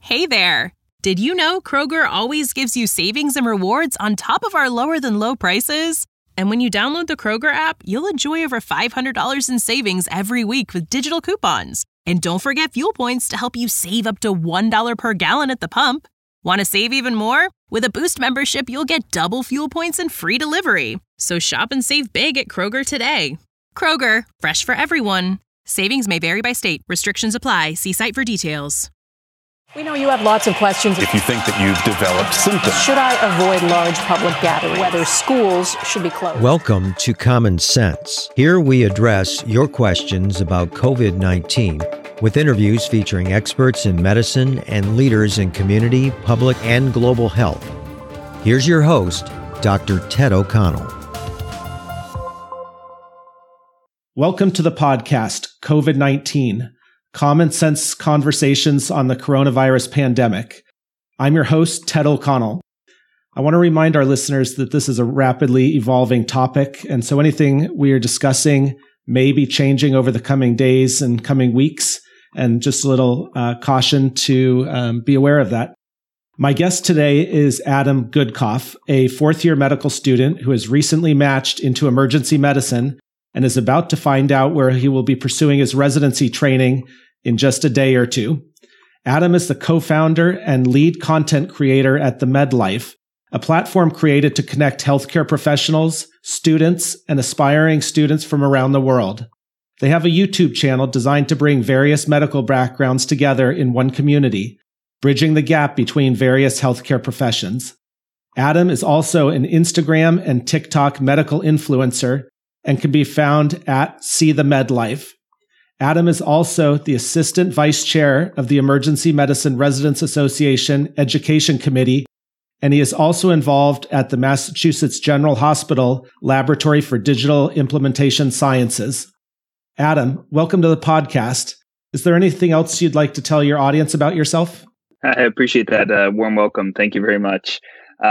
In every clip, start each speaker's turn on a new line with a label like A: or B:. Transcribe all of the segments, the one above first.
A: Hey there! Did you know Kroger always gives you savings and rewards on top of our lower-than-low prices? And when you download the Kroger app, you'll enjoy over $500 in savings every week with digital coupons. And don't forget fuel points to help you save up to $1 per gallon at the pump. Want to save even more? With a Boost membership, you'll get double fuel points and free delivery. So shop and save big at Kroger today. Kroger, fresh for everyone. Savings may vary by state. Restrictions apply. See site for details.
B: We know you have lots of questions.
C: If you think that you've developed symptoms.
B: Should I avoid large public gatherings? Whether schools should be closed?
D: Welcome to Common Sense. Here we address your questions about COVID-19 with interviews featuring experts in medicine and leaders in community, public, and global health. Here's your host, Dr. Ted O'Connell.
E: Welcome to the podcast, COVID-19. Common Sense Conversations on the Coronavirus Pandemic. I'm your host, Ted O'Connell. I want to remind our listeners that this is a rapidly evolving topic, and so anything we are discussing may be changing over the coming days and coming weeks, and just a little caution to be aware of that. My guest today is Adam Goodkoff, a fourth-year medical student who has recently matched into emergency medicine and is about to find out where he will be pursuing his residency training in just a day or two. Adam is the co-founder and lead content creator at The MedLife, a platform created to connect healthcare professionals, students, and aspiring students from around the world. They have a YouTube channel designed to bring various medical backgrounds together in one community, bridging the gap between various healthcare professions. Adam is also an Instagram and TikTok medical influencer and can be found at See the MedLife. Adam is also the Assistant Vice Chair of the Emergency Medicine Residents Association Education Committee, and he is also involved at the Massachusetts General Hospital Laboratory for Digital Implementation Sciences. Adam, welcome to the podcast. Is there anything else you'd like to tell your audience about yourself?
F: I appreciate that warm welcome. Thank you very much.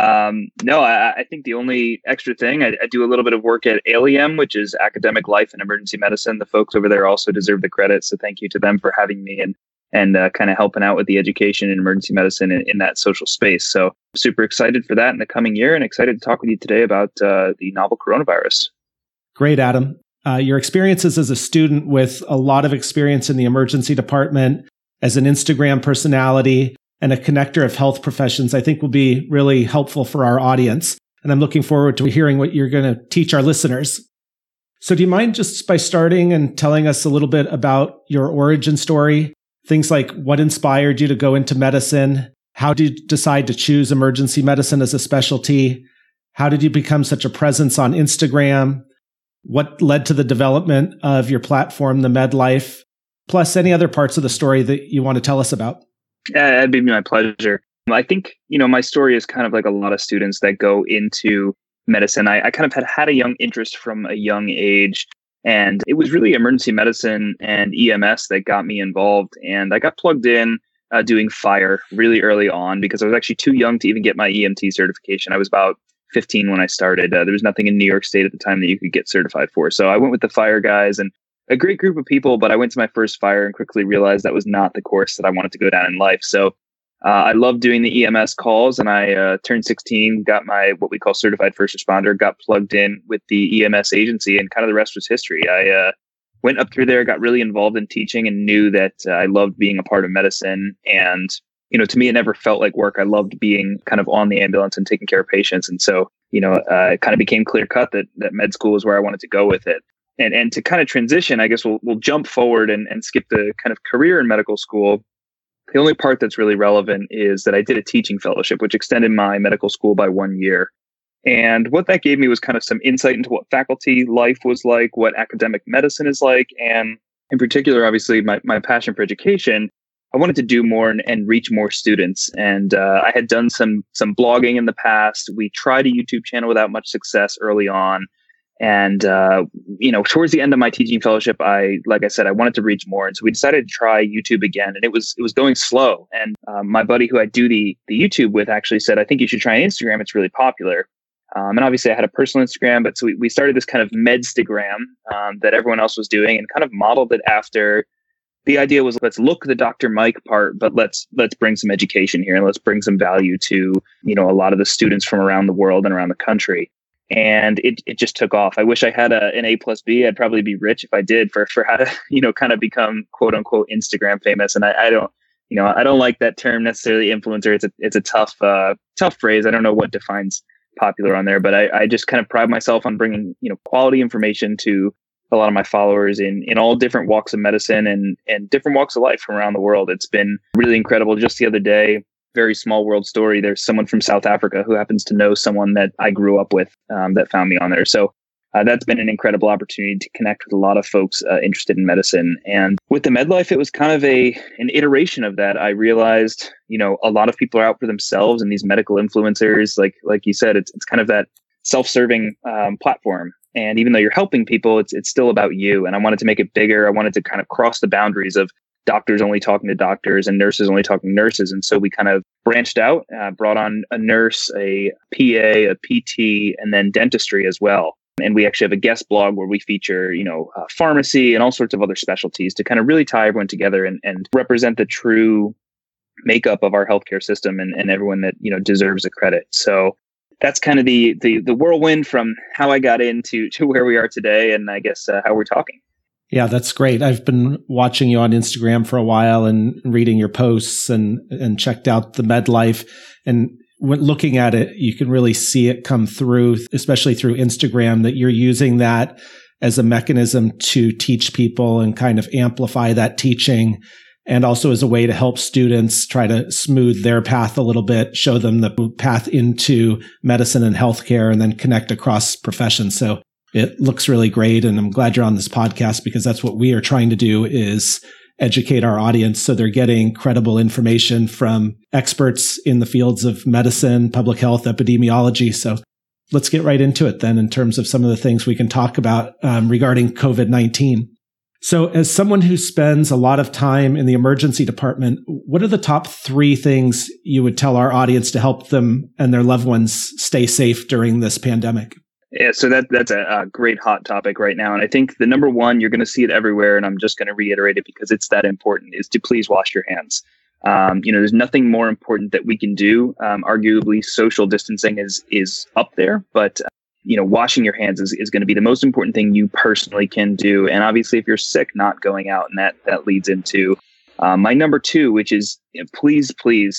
F: I think the only extra thing, I do a little bit of work at ALEM, which is Academic Life and Emergency Medicine. The folks over there also deserve the credit. So thank you to them for having me and kind of helping out with the education in emergency medicine in that social space. So super excited for that in the coming year and excited to talk with you today about the novel coronavirus.
E: Great, Adam. Your experiences as a student with a lot of experience in the emergency department, as an Instagram personality, and a connector of health professions, I think will be really helpful for our audience. And I'm looking forward to hearing what you're going to teach our listeners. So do you mind just by starting and telling us a little bit about your origin story? Things like what inspired you to go into medicine? How did you decide to choose emergency medicine as a specialty? How did you become such a presence on Instagram? What led to the development of your platform, The MedLife? Plus any other parts of the story that you want to tell us about?
F: Yeah, that'd be my pleasure. I think, my story is kind of like a lot of students that go into medicine. I kind of had a young interest from a young age, and it was really emergency medicine and EMS that got me involved. And I got plugged in doing fire really early on because I was actually too young to even get my EMT certification. I was about 15 when I started. There was nothing in New York State at the time that you could get certified for. So I went with the fire guys and a great group of people, but I went to my first fire and quickly realized that was not the course that I wanted to go down in life. So I loved doing the EMS calls, and I turned 16, got my what we call certified first responder, got plugged in with the EMS agency, and kind of the rest was history. I went up through there, got really involved in teaching, and knew that I loved being a part of medicine. And, to me, it never felt like work. I loved being kind of on the ambulance and taking care of patients. And so, it kind of became clear cut that med school is where I wanted to go with it. And to kind of transition, I guess we'll jump forward and skip the kind of career in medical school. The only part that's really relevant is that I did a teaching fellowship, which extended my medical school by 1 year. And what that gave me was kind of some insight into what faculty life was like, what academic medicine is like. And in particular, obviously, my passion for education, I wanted to do more and reach more students. And I had done some blogging in the past. We tried a YouTube channel without much success early on. And, towards the end of my teaching fellowship, like I said, I wanted to reach more. And so we decided to try YouTube again, and it was going slow. And my buddy who I do the YouTube with actually said, I think you should try Instagram. It's really popular. And obviously I had a personal Instagram, but so we started this kind of Medstagram that everyone else was doing and kind of modeled it after the idea was, let's look the Dr. Mike part, but let's bring some education here and let's bring some value to, a lot of the students from around the world and around the country. And it just took off. I wish I had an A+B. I'd probably be rich if I did for how to, kind of become quote unquote Instagram famous. And I don't, I don't like that term necessarily, influencer. It's a tough phrase. I don't know what defines popular on there, but I just kind of pride myself on bringing, quality information to a lot of my followers in all different walks of medicine and different walks of life from around the world. It's been really incredible. Just the other day, very small world story. There's someone from South Africa who happens to know someone that I grew up with that found me on there. So that's been an incredible opportunity to connect with a lot of folks interested in medicine. And with the MedLife, it was kind of an iteration of that. I realized, a lot of people are out for themselves, and these medical influencers, like you said, it's kind of that self-serving platform. And even though you're helping people, it's still about you. And I wanted to make it bigger. I wanted to kind of cross the boundaries of doctors only talking to doctors and nurses only talking to nurses. And so we kind of branched out, brought on a nurse, a PA, a PT, and then dentistry as well. And we actually have a guest blog where we feature, pharmacy and all sorts of other specialties to kind of really tie everyone together and represent the true makeup of our healthcare system and everyone that, deserves a credit. So that's kind of the whirlwind from how I got into where we are today, and I guess how we're talking.
E: Yeah, that's great. I've been watching you on Instagram for a while and reading your posts and checked out the MedLife. And when looking at it, you can really see it come through, especially through Instagram, that you're using that as a mechanism to teach people and kind of amplify that teaching, and also as a way to help students try to smooth their path a little bit, show them the path into medicine and healthcare, and then connect across professions. So it looks really great. And I'm glad you're on this podcast, because that's what we are trying to do, is educate our audience so they're getting credible information from experts in the fields of medicine, public health, epidemiology. So let's get right into it then, in terms of some of the things we can talk about regarding COVID-19. So as someone who spends a lot of time in the emergency department, what are the top 3 things you would tell our audience to help them and their loved ones stay safe during this pandemic?
F: Yeah, so that's a great hot topic right now. And I think the number one, you're going to see it everywhere, and I'm just going to reiterate it because it's that important, is to please wash your hands. There's nothing more important that we can do. Arguably, social distancing is up there, but washing your hands is going to be the most important thing you personally can do. And obviously, if you're sick, not going out. And that leads into my number 2, which is please,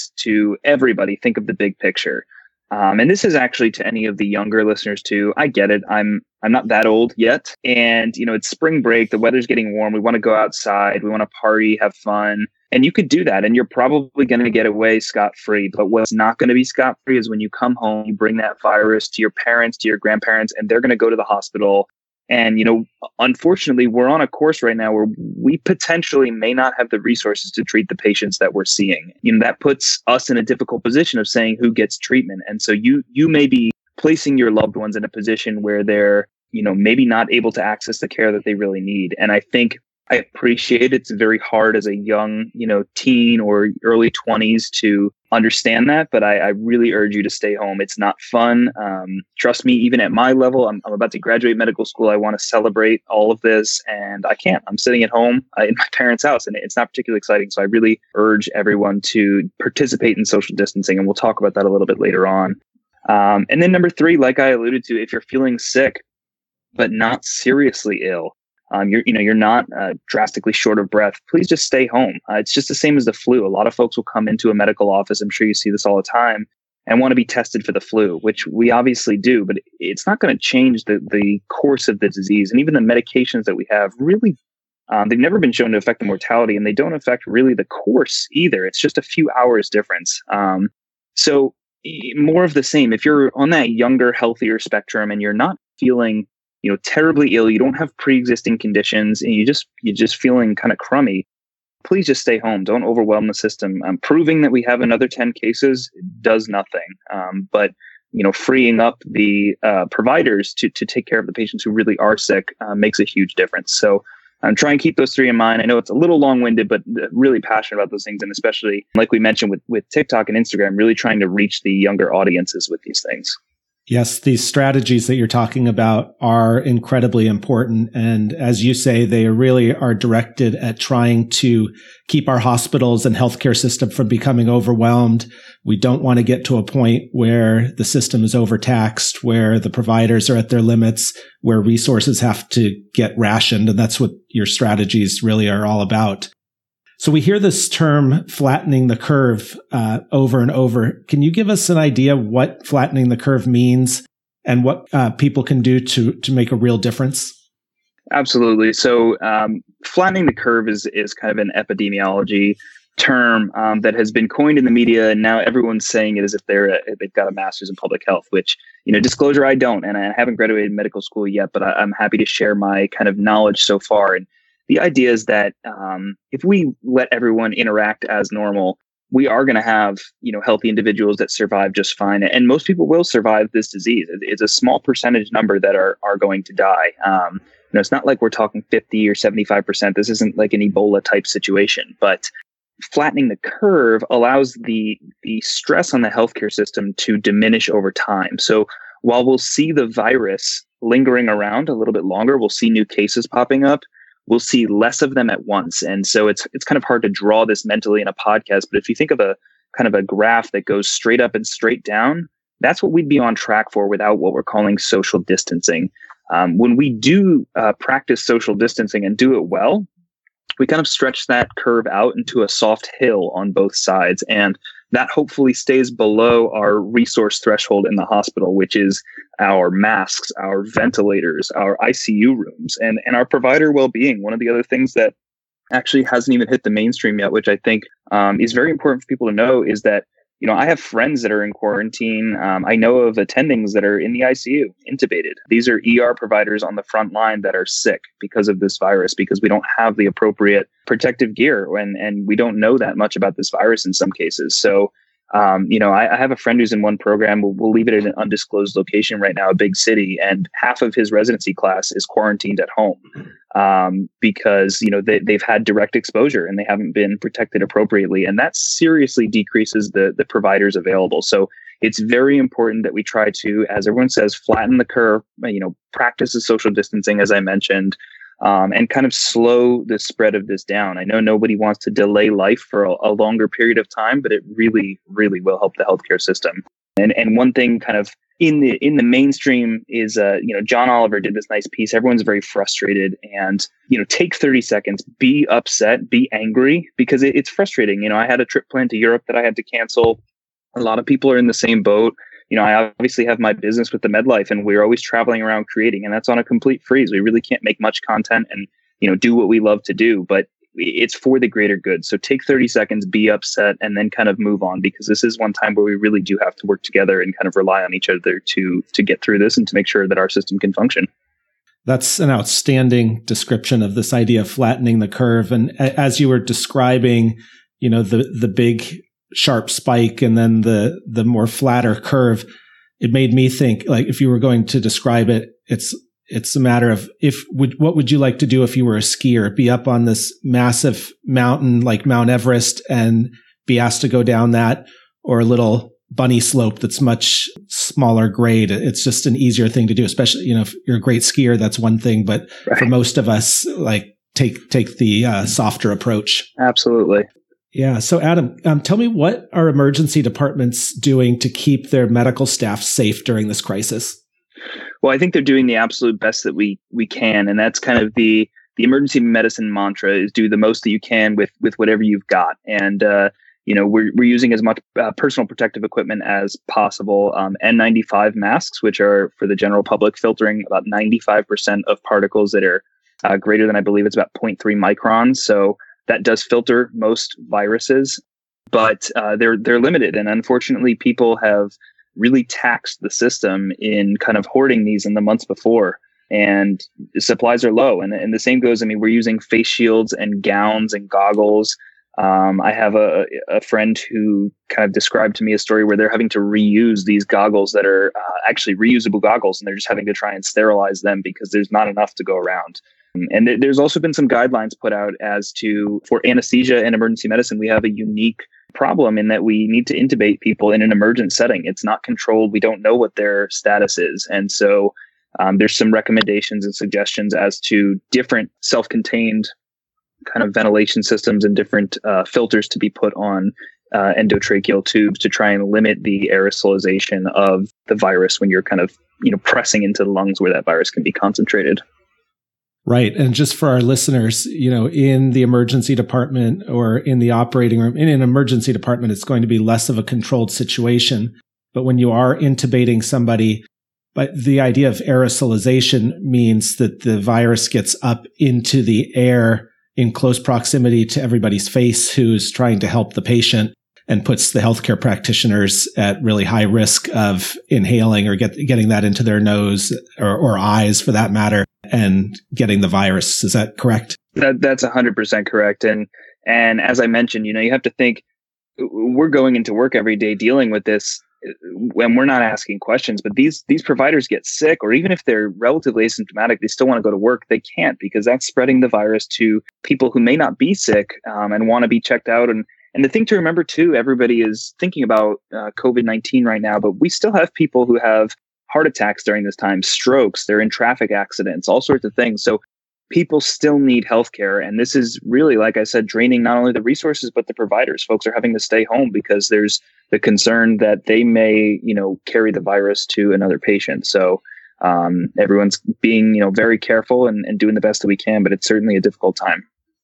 F: to everybody, think of the big picture. And this is actually to any of the younger listeners too. I get it. I'm not that old yet. And, it's spring break. The weather's getting warm. We want to go outside. We want to party, have fun. And you could do that. And you're probably going to get away scot-free. But what's not going to be scot-free is when you come home, you bring that virus to your parents, to your grandparents, and they're going to go to the hospital. And, unfortunately, we're on a course right now where we potentially may not have the resources to treat the patients that we're seeing. That puts us in a difficult position of saying who gets treatment. And so you may be placing your loved ones in a position where they're, maybe not able to access the care that they really need. And I think I appreciate it's very hard as a young, teen or early 20s to understand that, but I really urge you to stay home. It's not fun. Trust me, even at my level, I'm about to graduate medical school. I want to celebrate all of this, and I can't. I'm sitting at home in my parents' house, and it's not particularly exciting. So I really urge everyone to participate in social distancing, and we'll talk about that a little bit later on. And then number 3, like I alluded to, if you're feeling sick but not seriously ill, you're not drastically short of breath, please just stay home. It's just the same as the flu. A lot of folks will come into a medical office, I'm sure you see this all the time, and want to be tested for the flu, which we obviously do, but it's not going to change the course of the disease. And even the medications that we have really, they've never been shown to affect the mortality, and they don't affect really the course either. It's just a few hours difference. So more of the same. If you're on that younger, healthier spectrum and you're not feeling terribly ill, you don't have pre-existing conditions, and you're just feeling kind of crummy, please just stay home. Don't overwhelm the system. Proving that we have another 10 cases does nothing. But freeing up the providers to take care of the patients who really are sick makes a huge difference. So try and keep those 3 in mind. I know it's a little long-winded, but really passionate about those things. And especially, like we mentioned with TikTok and Instagram, really trying to reach the younger audiences with these things.
E: Yes, these strategies that you're talking about are incredibly important. And as you say, they really are directed at trying to keep our hospitals and healthcare system from becoming overwhelmed. We don't want to get to a point where the system is overtaxed, where the providers are at their limits, where resources have to get rationed. And that's what your strategies really are all about. So we hear this term flattening the curve over and over. Can you give us an idea what flattening the curve means and what people can do to make a real difference?
F: Absolutely. So flattening the curve is kind of an epidemiology term that has been coined in the media, and now everyone's saying it as if they've got a master's in public health, which, disclosure, I don't, and I haven't graduated medical school yet, but I'm happy to share my kind of knowledge so far. And the idea is that if we let everyone interact as normal, we are going to have, healthy individuals that survive just fine. And most people will survive this disease. It's a small percentage number that are going to die. It's not like we're talking 50 or 75%. This isn't like an Ebola type situation, but flattening the curve allows the stress on the healthcare system to diminish over time. So while we'll see the virus lingering around a little bit longer, we'll see new cases popping up, we'll see less of them at once. And so it's kind of hard to draw this mentally in a podcast, but if you think of a kind of a graph that goes straight up and straight down, that's what we'd be on track for without what we're calling social distancing. When we do practice social distancing and do it well, we kind of stretch that curve out into a soft hill on both sides. And that hopefully stays below our resource threshold in the hospital, which is our masks, our ventilators, our ICU rooms, and our provider well-being. One of the other things that actually hasn't even hit the mainstream yet, which I think is very important for people to know, is that I have friends that are in quarantine. I know of attendings that are in the ICU, intubated. These are ER providers on the front line that are sick because of this virus, because we don't have the appropriate protective gear, and we don't know that much about this virus in some cases. So, I have a friend who's in one program. We'll leave it in an undisclosed location right now, a big city, and half of his residency class is quarantined at home because they've had direct exposure and they haven't been protected appropriately, and that seriously decreases the providers available. So it's very important that we try to, as everyone says, flatten the curve. Practice the social distancing, as I mentioned. And kind of slow the spread of this down. I know nobody wants to delay life for a longer period of time, but it really, really will help the healthcare system. And one thing kind of in the mainstream is, John Oliver did this nice piece. Everyone's very frustrated, and, take 30 seconds, be upset, be angry, because it's frustrating. I had a trip planned to Europe that I had to cancel. A lot of people are in the same boat. I obviously have my business with the MedLife, and we're always traveling around creating, and that's on a complete freeze. We really can't make much content and, do what we love to do, but it's for the greater good. So take 30 seconds, be upset, and then kind of move on, because this is one time where we really do have to work together and kind of rely on each other to get through this and to make sure that our system can function.
E: That's an outstanding description of this idea of flattening the curve. And as you were describing, the big sharp spike and then the more flatter curve, it made me think, like, if you were going to describe it, it's a matter of what would you like to do if you were a skier? Be up on this massive mountain like Mount Everest and be asked to go down that, or a little bunny slope that's much smaller grade? It's just an easier thing to do, especially, if you're a great skier, that's one thing, but right. For most of us, like, take the softer approach.
F: Absolutely.
E: Yeah. So Adam, tell me, what are emergency departments doing to keep their medical staff safe during this crisis?
F: Well, I think they're doing the absolute best that we can. And that's kind of the emergency medicine mantra, is do the most that you can with whatever you've got. And, we're using as much personal protective equipment as possible. N95 masks, which are for the general public, filtering about 95% of particles that are greater than, I believe it's about 0.3 microns. So that does filter most viruses, but they're limited. And unfortunately, people have really taxed the system in kind of hoarding these in the months before, and the supplies are low. And the same goes, we're using face shields and gowns and goggles. I have a friend who kind of described to me a story where they're having to reuse these goggles that are actually reusable goggles, and they're just having to try and sterilize them because there's not enough to go around. And there's also been some guidelines put out as to, for anesthesia and emergency medicine, we have a unique problem in that we need to intubate people in an emergent setting. It's not controlled. We don't know what their status is. And so there's some recommendations and suggestions as to different self-contained kind of ventilation systems and different filters to be put on endotracheal tubes to try and limit the aerosolization of the virus when you're kind of, pressing into the lungs where that virus can be concentrated.
E: Right. And just for our listeners, in the emergency department or in the operating room, in an emergency department, it's going to be less of a controlled situation. But when you are intubating somebody, but the idea of aerosolization means that the virus gets up into the air in close proximity to everybody's face who's trying to help the patient, and puts the healthcare practitioners at really high risk of inhaling or getting that into their nose or eyes for that matter, and getting the virus. Is that correct?
F: That's 100% correct. And as I mentioned, you have to think we're going into work every day dealing with this when we're not asking questions, but these providers get sick, or even if they're relatively asymptomatic, they still want to go to work. They can't, because that's spreading the virus to people who may not be sick and want to be checked out. And the thing to remember too, everybody is thinking about COVID-19 right now, but we still have people who have heart attacks during this time, strokes, they're in traffic accidents, all sorts of things. So people still need healthcare. And this is really, like I said, draining not only the resources, but the providers. Folks are having to stay home because there's the concern that they may, carry the virus to another patient. So everyone's being, very careful and doing the best that we can, but it's certainly a difficult time.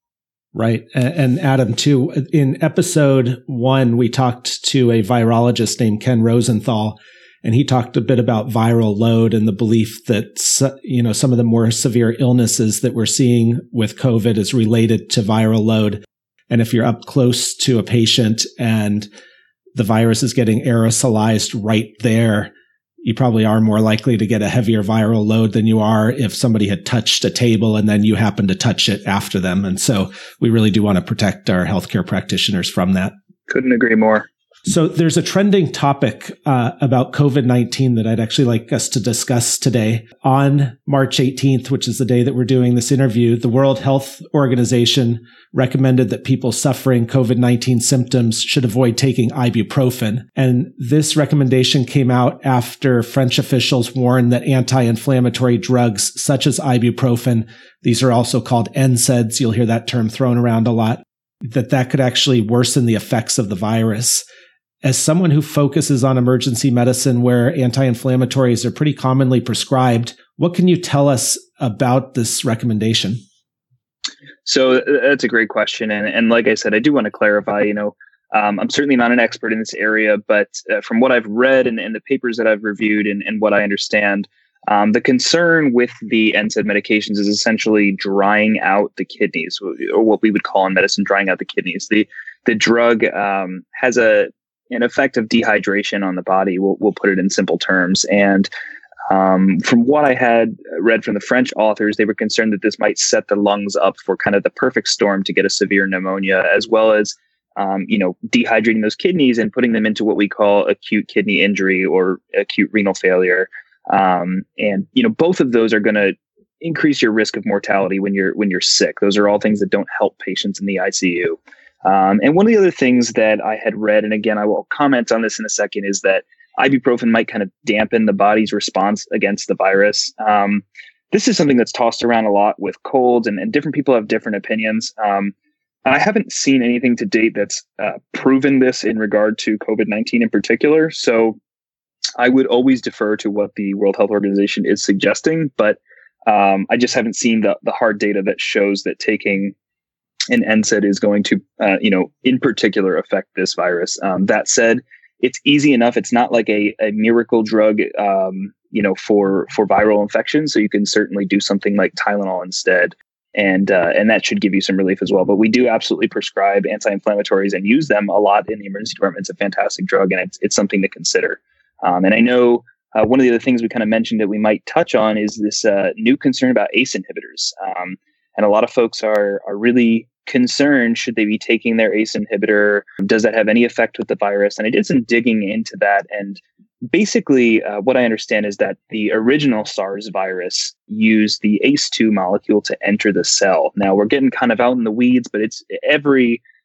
E: Right. And Adam, too, in episode 1, we talked to a virologist named Ken Rosenthal, and he talked a bit about viral load and the belief that, some of the more severe illnesses that we're seeing with COVID is related to viral load. And if you're up close to a patient and the virus is getting aerosolized right there, you probably are more likely to get a heavier viral load than you are if somebody had touched a table and then you happen to touch it after them. And so we really do want to protect our healthcare practitioners from that.
F: Couldn't agree more.
E: So there's a trending topic about COVID-19 that I'd actually like us to discuss today. On March 18th, which is the day that we're doing this interview, the World Health Organization recommended that people suffering COVID-19 symptoms should avoid taking ibuprofen. And this recommendation came out after French officials warned that anti-inflammatory drugs such as ibuprofen, these are also called NSAIDs, you'll hear that term thrown around a lot, that could actually worsen the effects of the virus. As someone who focuses on emergency medicine where anti-inflammatories are pretty commonly prescribed, what can you tell us about this recommendation?
F: So that's a great question. And like I said, I do want to clarify, I'm certainly not an expert in this area, but from what I've read and the papers that I've reviewed and what I understand, the concern with the NSAID medications is essentially drying out the kidneys, or what we would call in medicine, drying out the kidneys. The drug has an effect of dehydration on the body. We'll put it in simple terms. And from what I had read from the French authors, they were concerned that this might set the lungs up for kind of the perfect storm to get a severe pneumonia, as well as, dehydrating those kidneys and putting them into what we call acute kidney injury or acute renal failure. And both of those are going to increase your risk of mortality when you're sick. Those are all things that don't help patients in the ICU. And one of the other things that I had read, and again, I will comment on this in a second, is that ibuprofen might kind of dampen the body's response against the virus. This is something that's tossed around a lot with colds, and different people have different opinions. I haven't seen anything to date that's proven this in regard to COVID-19 in particular. So I would always defer to what the World Health Organization is suggesting, but I just haven't seen the hard data that shows that taking an NSAID is going to, in particular affect this virus. That said, it's easy enough. It's not like a miracle drug, for viral infections. So you can certainly do something like Tylenol instead. And that should give you some relief as well. But we do absolutely prescribe anti-inflammatories and use them a lot in the emergency department. It's a fantastic drug, and it's something to consider. And I know one of the other things we kind of mentioned that we might touch on is this new concern about ACE inhibitors. And a lot of folks are really concerned, should they be taking their ACE inhibitor? Does that have any effect with the virus? And I did some digging into that. And basically, what I understand is that the original SARS virus used the ACE2 molecule to enter the cell. Now, we're getting kind of out in the weeds, but it's every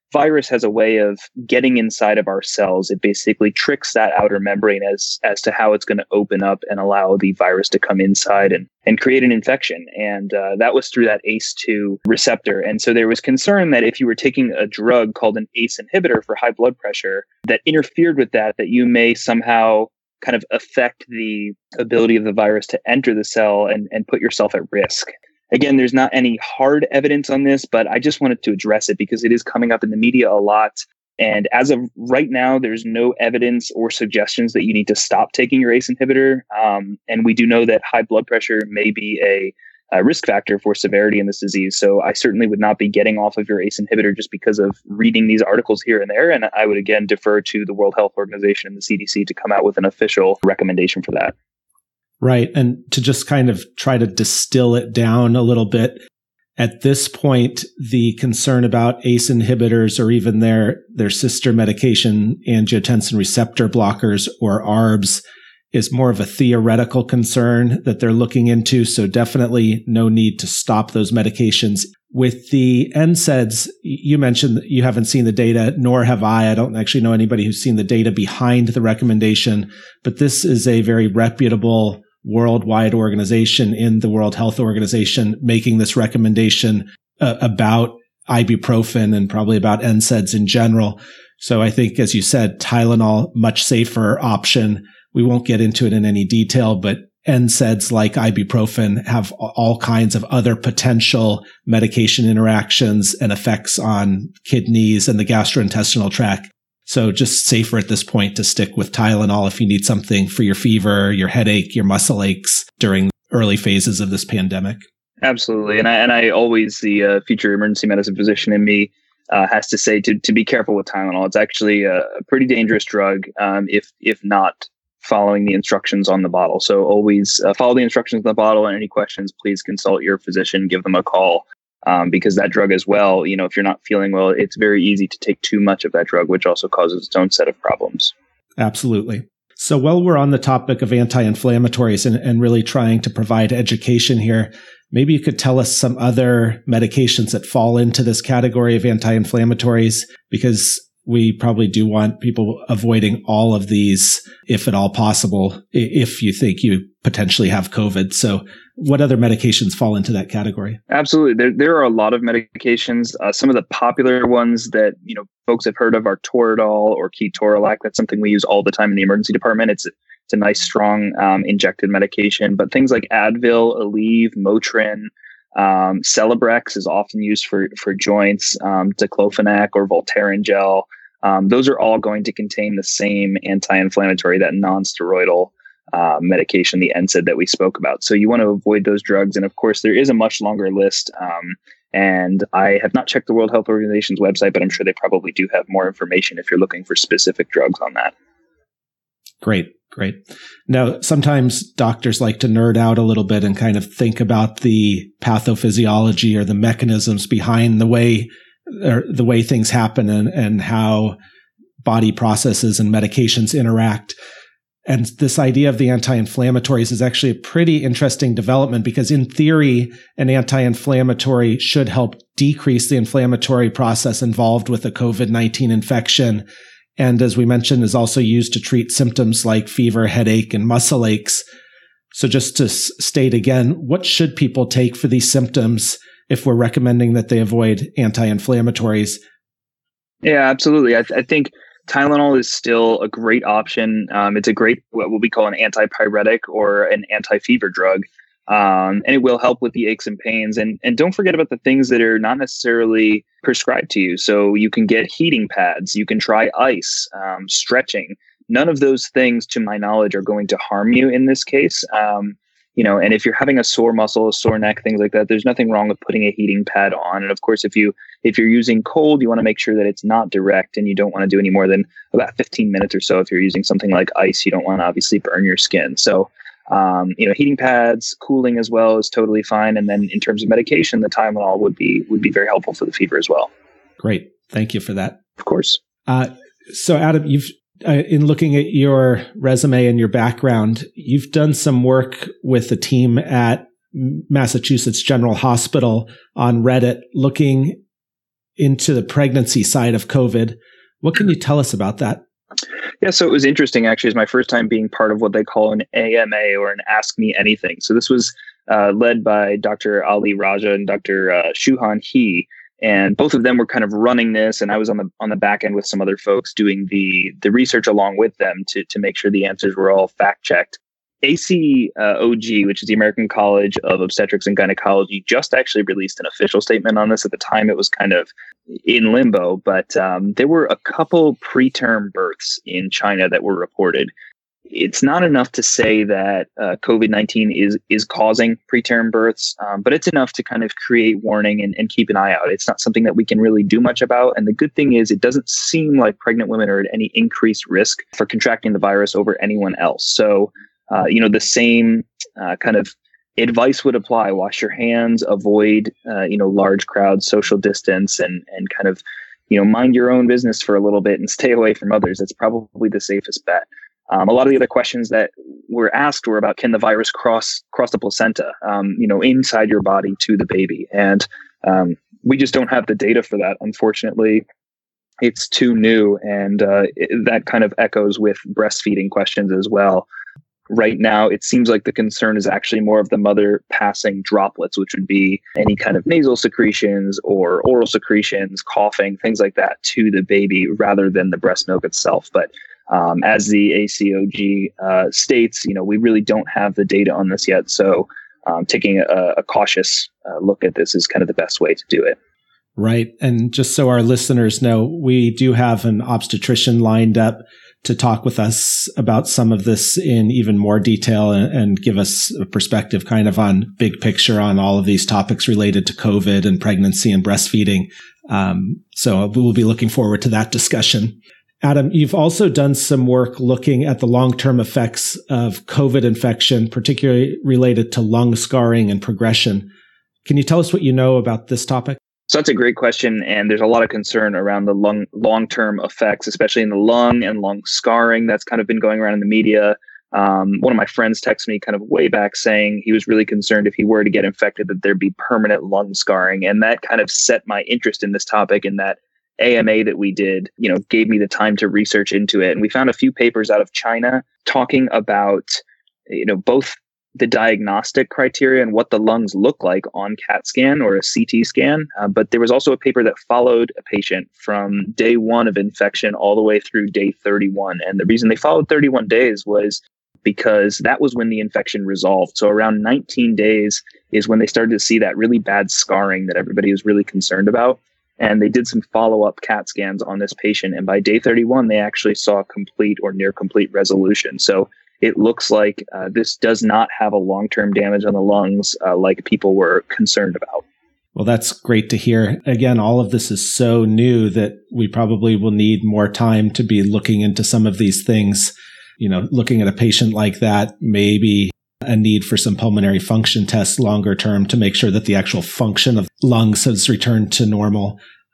F: virus has a way of getting inside of our cells. It basically tricks that outer membrane as to how it's going to open up and allow the virus to come inside and create an infection. And that was through that ACE2 receptor. And so there was concern that if you were taking a drug called an ACE inhibitor for high blood pressure that interfered with that you may somehow kind of affect the ability of the virus to enter the cell and put yourself at risk. Again, there's not any hard evidence on this, but I just wanted to address it because it is coming up in the media a lot. And as of right now, there's no evidence or suggestions that you need to stop taking your ACE inhibitor. And we do know that high blood pressure may be a risk factor for severity in this disease. So I certainly would not be getting off of your ACE inhibitor just because of reading these articles here and there. And I would, again, defer to the World Health Organization and the CDC to come out with an official recommendation for that.
E: Right. And to just kind of try to distill it down a little bit, at this point, the concern about ACE inhibitors or even their sister medication, angiotensin receptor blockers or ARBs, is more of a theoretical concern that they're looking into. So definitely no need to stop those medications. With the NSAIDs, you mentioned that you haven't seen the data, nor have I. I don't actually know anybody who's seen the data behind the recommendation, but this is a very reputable worldwide organization in the World Health Organization making this recommendation about ibuprofen and probably about NSAIDs in general. So I think, as you said, Tylenol, much safer option. We won't get into it in any detail, but NSAIDs like ibuprofen have all kinds of other potential medication interactions and effects on kidneys and the gastrointestinal tract. So just safer at this point to stick with Tylenol if you need something for your fever, your headache, your muscle aches during early phases of this pandemic.
F: Absolutely. And I always, the future emergency medicine physician in me has to say to be careful with Tylenol. It's actually a pretty dangerous drug if not following the instructions on the bottle. So always follow the instructions on the bottle, and any questions, please consult your physician, give them a call. Because that drug as well, if you're not feeling well, it's very easy to take too much of that drug, which also causes its own set of problems.
E: Absolutely. So while we're on the topic of anti-inflammatories and really trying to provide education here, maybe you could tell us some other medications that fall into this category of anti-inflammatories, because we probably do want people avoiding all of these, if at all possible, if you think you potentially have COVID. So what other medications fall into that category?
F: Absolutely. There are a lot of medications. Some of the popular ones that, folks have heard of are Toradol or Ketorolac. That's something we use all the time in the emergency department. It's a nice, strong injected medication. But things like Advil, Aleve, Motrin, Celebrex is often used for joints, Diclofenac or Voltaren gel. Those are all going to contain the same anti-inflammatory, that non-steroidal medication, the NSAID that we spoke about. So you want to avoid those drugs. And of course, there is a much longer list. And I have not checked the World Health Organization's website, but I'm sure they probably do have more information if you're looking for specific drugs on that.
E: Great. Now, sometimes doctors like to nerd out a little bit and kind of think about the pathophysiology or the mechanisms behind the way things happen and how body processes and medications interact. And this idea of the anti-inflammatories is actually a pretty interesting development, because in theory, an anti-inflammatory should help decrease the inflammatory process involved with a COVID-19 infection. And as we mentioned, is also used to treat symptoms like fever, headache, and muscle aches. So just to state again, what should people take for these symptoms if we're recommending that they avoid anti-inflammatories?
F: Yeah, absolutely. I think Tylenol is still a great option. It's a great, what we call an antipyretic or an anti-fever drug. And it will help with the aches and pains. And don't forget about the things that are not necessarily prescribed to you. So you can get heating pads, you can try ice, stretching. None of those things, to my knowledge, are going to harm you in this case. And if you're having a sore muscle, a sore neck, things like that, there's nothing wrong with putting a heating pad on. And of course, if you're using cold, you want to make sure that it's not direct, and you don't want to do any more than about 15 minutes or so. If you're using something like ice, you don't want to obviously burn your skin. So, heating pads, cooling as well is totally fine. And then in terms of medication, the Tylenol would be very helpful for the fever as well.
E: Great. Thank you for that.
F: Of course.
E: So Adam, you've, in looking at your resume and your background, you've done some work with a team at Massachusetts General Hospital on Reddit, looking into the pregnancy side of COVID. What can you tell us about that?
F: Yeah, so it was interesting, actually. It's my first time being part of what they call an AMA, or an Ask Me Anything. So this was led by Dr. Ali Raja and Dr. Shuhan He, and both of them were kind of running this, and I was on the back end with some other folks doing the research along with them to make sure the answers were all fact checked. ACOG, which is the American College of Obstetrics and Gynecology, just actually released an official statement on this. At the time, it was kind of in limbo, but there were a couple preterm births in China that were reported. It's not enough to say that COVID-19 is causing preterm births, but it's enough to kind of create warning and keep an eye out. It's not something that we can really do much about. And the good thing is it doesn't seem like pregnant women are at any increased risk for contracting the virus over anyone else. So the same kind of advice would apply. Wash your hands, avoid, large crowds, social distance, and kind of, mind your own business for a little bit and stay away from others. That's probably the safest bet. A lot of the other questions that were asked were about, can the virus cross the placenta, inside your body to the baby? And we just don't have the data for that, unfortunately. It's too new, and that kind of echoes with breastfeeding questions as well. Right now, it seems like the concern is actually more of the mother passing droplets, which would be any kind of nasal secretions or oral secretions, coughing, things like that to the baby rather than the breast milk itself. But as the ACOG states, we really don't have the data on this yet. So taking a cautious look at this is kind of the best way to do it.
E: Right. And just so our listeners know, we do have an obstetrician lined up to talk with us about some of this in even more detail and give us a perspective kind of on big picture on all of these topics related to COVID and pregnancy and breastfeeding. So we'll be looking forward to that discussion. Adam, you've also done some work looking at the long-term effects of COVID infection, particularly related to lung scarring and progression. Can you tell us what you know about this topic?
F: So that's a great question, and there's a lot of concern around the long-term effects, especially in the lung and lung scarring. That's kind of been going around in the media. One of my friends texted me kind of way back saying he was really concerned if he were to get infected that there'd be permanent lung scarring, and that kind of set my interest in this topic. And that AMA that we did, gave me the time to research into it, and we found a few papers out of China talking about, both the diagnostic criteria and what the lungs look like on CAT scan or a CT scan. But there was also a paper that followed a patient from day 1 of infection all the way through day 31. And the reason they followed 31 days was because that was when the infection resolved. So around 19 days is when they started to see that really bad scarring that everybody was really concerned about. And they did some follow-up CAT scans on this patient. And by day 31, they actually saw complete or near complete resolution. So it looks like this does not have a long-term damage on the lungs like people were concerned about.
E: Well, that's great to hear. Again, all of this is so new that we probably will need more time to be looking into some of these things. Looking at a patient like that, maybe a need for some pulmonary function tests longer term to make sure that the actual function of lungs has returned to normal.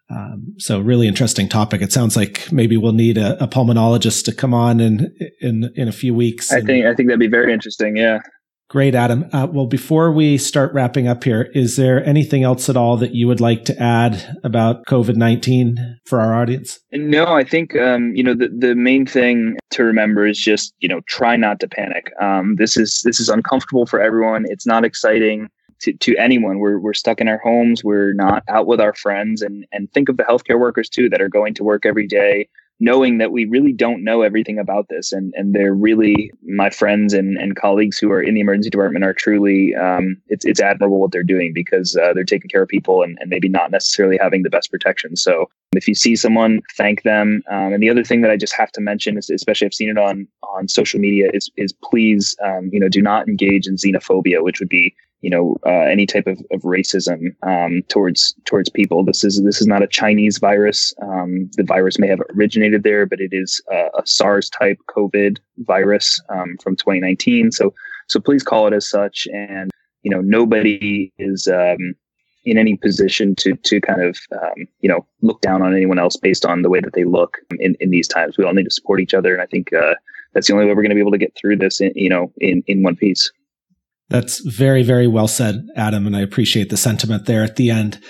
E: So really interesting topic. It sounds like maybe we'll need a pulmonologist to come on in a few weeks.
F: I think that'd be very interesting. Yeah.
E: Great, Adam. Well, before we start wrapping up here, is there anything else at all that you would like to add about COVID-19 for our audience? No,
F: I think, the main thing to remember is just, try not to panic. This is uncomfortable for everyone. It's not exciting to anyone. We're stuck in our homes. We're not out with our friends, and think of the healthcare workers too that are going to work every day, knowing that we really don't know everything about this. And they're really, my friends and colleagues who are in the emergency department are truly, it's admirable what they're doing, because they're taking care of people and maybe not necessarily having the best protection. So if you see someone, thank them. And the other thing that I just have to mention is, especially I've seen it on social media, is please, do not engage in xenophobia, which would be, any type of racism towards people. This is not a Chinese virus. The virus may have originated there, but it is a SARS type COVID virus from 2019. So please call it as such. And nobody is in any position to kind of look down on anyone else based on the way that they look in these times. We all need to support each other, and I think that's the only way we're going to be able to get through this in one piece. That's very, very well said, Adam, and I appreciate the sentiment there at the end.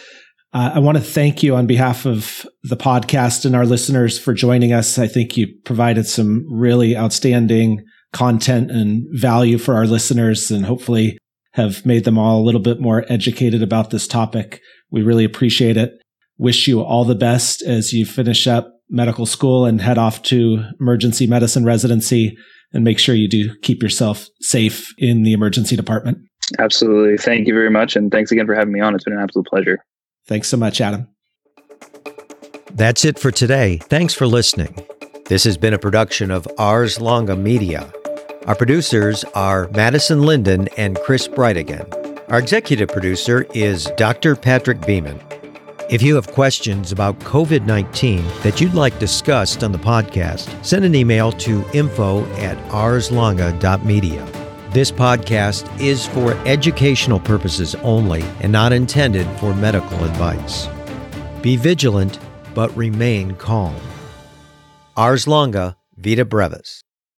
E: I want to thank you on behalf of the podcast and our listeners for joining us. I think you provided some really outstanding content and value for our listeners, and hopefully have made them all a little bit more educated about this topic. We really appreciate it. Wish you all the best as you finish up medical school and head off to emergency medicine residency, and make sure you do keep yourself safe in the emergency department.
F: Absolutely. Thank you very much. And thanks again for having me on. It's been an absolute pleasure.
E: Thanks so much, Adam.
D: That's it for today. Thanks for listening. This has been a production of Ars Longa Media. Our producers are Madison Linden and Chris Brightigan. Our executive producer is Dr. Patrick Beeman. If you have questions about COVID-19 that you'd like discussed on the podcast, send an email to info@arslonga.media. This podcast is for educational purposes only and not intended for medical advice. Be vigilant, but remain calm. Ars Longa, Vita Brevis.